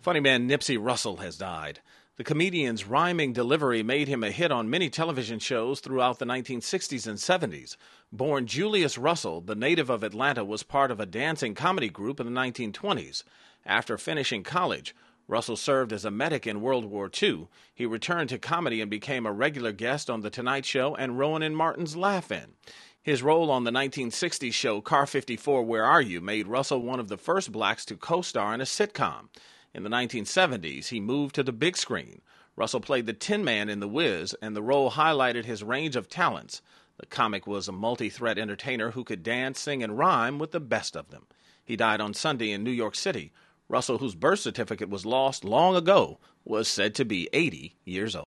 Funny man Nipsey Russell has died. The comedian's rhyming delivery made him a hit on many television shows throughout the 1960s and 70s. Born Julius Russell, the native of Atlanta was part of a dancing comedy group in the 1920s. After finishing college, Russell served as a medic in World War II. He returned to comedy and became a regular guest on The Tonight Show and Rowan and Martin's Laugh-In. His role on the 1960s show Car 54 Where Are You made Russell one of the first blacks to co-star in a sitcom. In the 1970s, he moved to the big screen. Russell played the Tin Man in The Wiz, and the role highlighted his range of talents. The comic was a multi-threat entertainer who could dance, sing, and rhyme with the best of them. He died on Sunday in New York City. Russell, whose birth certificate was lost long ago, was said to be 80 years old.